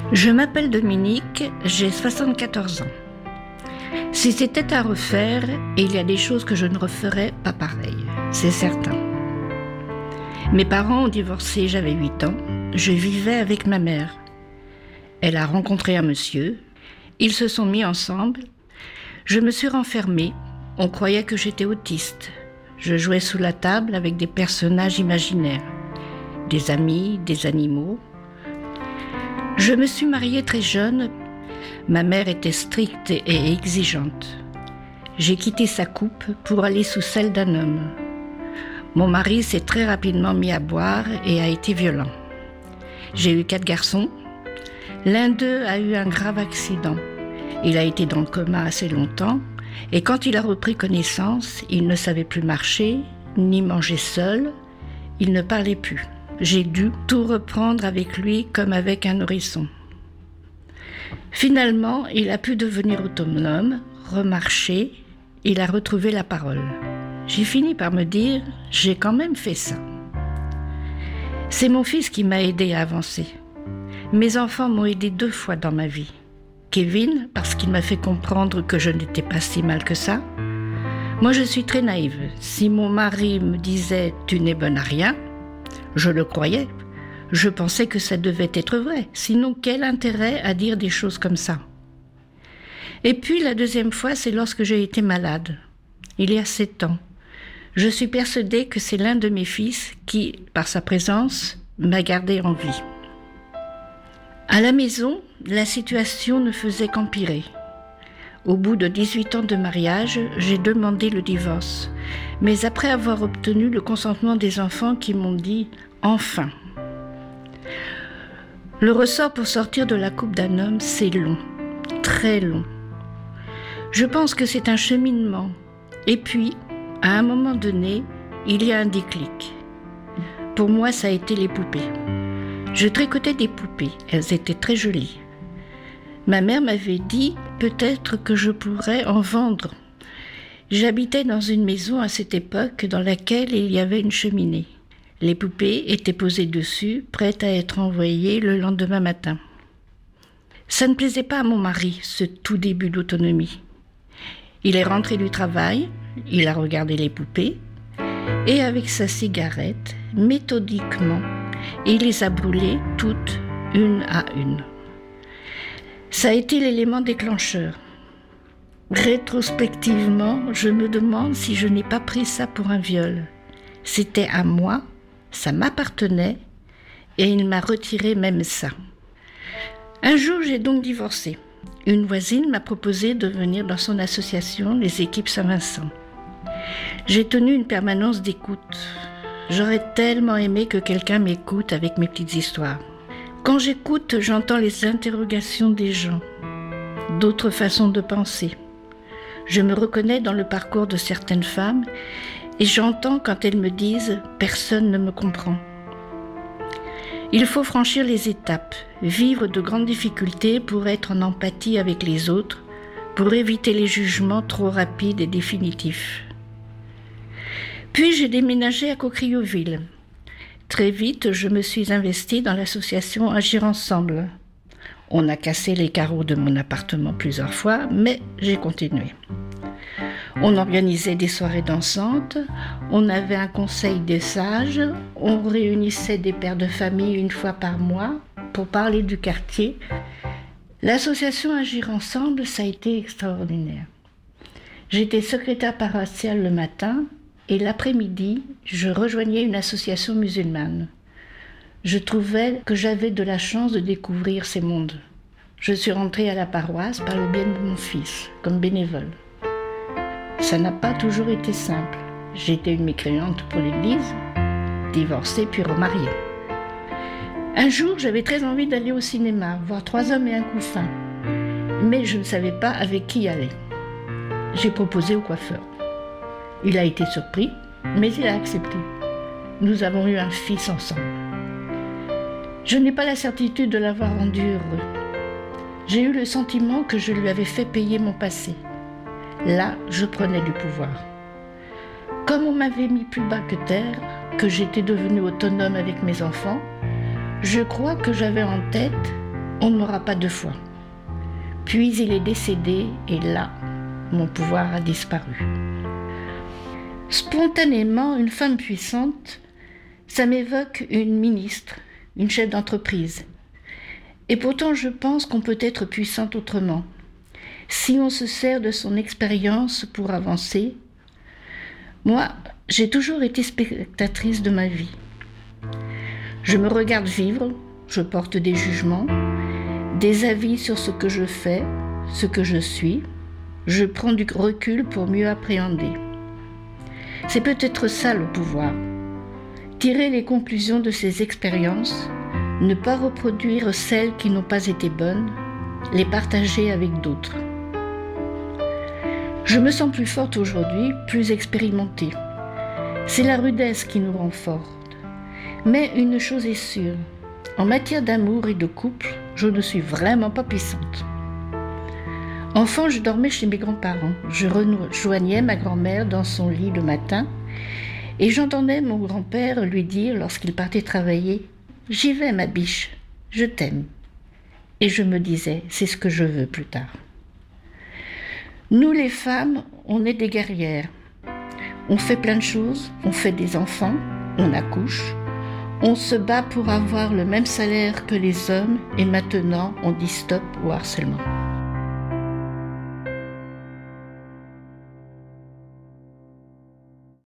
Je m'appelle Dominique, j'ai 74 ans. Si c'était à refaire, il y a des choses que je ne referais pas pareil, c'est certain. Mes parents ont divorcé, j'avais 8 ans, je vivais avec ma mère. Elle a rencontré un monsieur, ils se sont mis ensemble. Je me suis renfermée, on croyait que j'étais autiste. Je jouais sous la table avec des personnages imaginaires, des amis, des animaux. Je me suis mariée très jeune. Ma mère était stricte et exigeante. J'ai quitté sa coupe pour aller sous celle d'un homme. Mon mari s'est très rapidement mis à boire et a été violent. J'ai eu 4 garçons. L'un d'eux a eu un grave accident. Il a été dans le coma assez longtemps et quand il a repris connaissance, il ne savait plus marcher, ni manger seul. Il ne parlait plus. J'ai dû tout reprendre avec lui comme avec un nourrisson. Finalement, il a pu devenir autonome, remarcher, il a retrouvé la parole. J'ai fini par me dire, j'ai quand même fait ça. C'est mon fils qui m'a aidé à avancer. Mes enfants m'ont aidé 2 fois dans ma vie. Kevin, parce qu'il m'a fait comprendre que je n'étais pas si mal que ça. Moi, je suis très naïve. Si mon mari me disait « tu n'es bonne à rien », je le croyais. Je pensais que ça devait être vrai. Sinon, quel intérêt à dire des choses comme ça ? Et puis, la deuxième fois, c'est lorsque j'ai été malade. Il y a 7 ans. Je suis persuadée que c'est l'un de mes fils qui, par sa présence, m'a gardée en vie. À la maison, la situation ne faisait qu'empirer. Au bout de 18 ans de mariage, j'ai demandé le divorce. Mais après avoir obtenu le consentement des enfants qui m'ont dit « enfin ». Le ressort pour sortir de la coupe d'un homme, c'est long, très long. Je pense que c'est un cheminement. Et puis, à un moment donné, il y a un déclic. Pour moi, ça a été les poupées. Je tricotais des poupées, elles étaient très jolies. Ma mère m'avait dit peut-être que je pourrais en vendre. J'habitais dans une maison à cette époque dans laquelle il y avait une cheminée. Les poupées étaient posées dessus, prêtes à être envoyées le lendemain matin. Ça ne plaisait pas à mon mari, ce tout début d'autonomie. Il est rentré du travail, il a regardé les poupées, et avec sa cigarette, méthodiquement, il les a brûlées toutes, une à une. Ça a été l'élément déclencheur. Rétrospectivement, je me demande si je n'ai pas pris ça pour un viol. C'était à moi, ça m'appartenait, et il m'a retiré même ça. Un jour, j'ai donc divorcé. Une voisine m'a proposé de venir dans son association, les Équipes Saint-Vincent. J'ai tenu une permanence d'écoute. J'aurais tellement aimé que quelqu'un m'écoute avec mes petites histoires. Quand j'écoute, j'entends les interrogations des gens, d'autres façons de penser. Je me reconnais dans le parcours de certaines femmes et j'entends quand elles me disent « personne ne me comprend ». Il faut franchir les étapes, vivre de grandes difficultés pour être en empathie avec les autres, pour éviter les jugements trop rapides et définitifs. Puis j'ai déménagé à Cocrioville. Très vite, je me suis investie dans l'association Agir Ensemble. On a cassé les carreaux de mon appartement plusieurs fois, mais j'ai continué. On organisait des soirées dansantes, on avait un conseil des sages, on réunissait des pères de famille 1 fois par mois pour parler du quartier. L'association Agir Ensemble, ça a été extraordinaire. J'étais secrétaire paroissiale le matin et l'après-midi, je rejoignais une association musulmane. Je trouvais que j'avais de la chance de découvrir ces mondes. Je suis rentrée à la paroisse par le biais de mon fils, comme bénévole. Ça n'a pas toujours été simple. J'étais une mécréante pour l'église, divorcée puis remariée. Un jour, j'avais très envie d'aller au cinéma, voir 3 hommes et un couffin. Mais je ne savais pas avec qui aller. J'ai proposé au coiffeur. Il a été surpris, mais il a accepté. Nous avons eu un fils ensemble. Je n'ai pas la certitude de l'avoir rendu heureux. J'ai eu le sentiment que je lui avais fait payer mon passé. Là, je prenais du pouvoir. Comme on m'avait mis plus bas que terre, que j'étais devenue autonome avec mes enfants, je crois que j'avais en tête On ne m'aura pas deux fois. Puis il est décédé et là, mon pouvoir a disparu. Spontanément, une femme puissante, ça m'évoque une ministre, une chef d'entreprise. Et pourtant, je pense qu'on peut être puissante autrement. Si on se sert de son expérience pour avancer. Moi, j'ai toujours été spectatrice de ma vie. Je me regarde vivre, je porte des jugements, des avis sur ce que je fais, ce que je suis. Je prends du recul pour mieux appréhender. C'est peut-être ça le pouvoir. Tirer les conclusions de ses expériences, ne pas reproduire celles qui n'ont pas été bonnes, les partager avec d'autres. Je me sens plus forte aujourd'hui, plus expérimentée. C'est la rudesse qui nous rend fortes. Mais une chose est sûre, en matière d'amour et de couple, je ne suis vraiment pas puissante. Enfant, je dormais chez mes grands-parents. Je rejoignais ma grand-mère dans son lit le matin et j'entendais mon grand-père lui dire lorsqu'il partait travailler « J'y vais, ma biche, je t'aime ». Et je me disais « C'est ce que je veux plus tard ». Nous les femmes, on est des guerrières. On fait plein de choses, on fait des enfants, on accouche, on se bat pour avoir le même salaire que les hommes et maintenant on dit stop au harcèlement.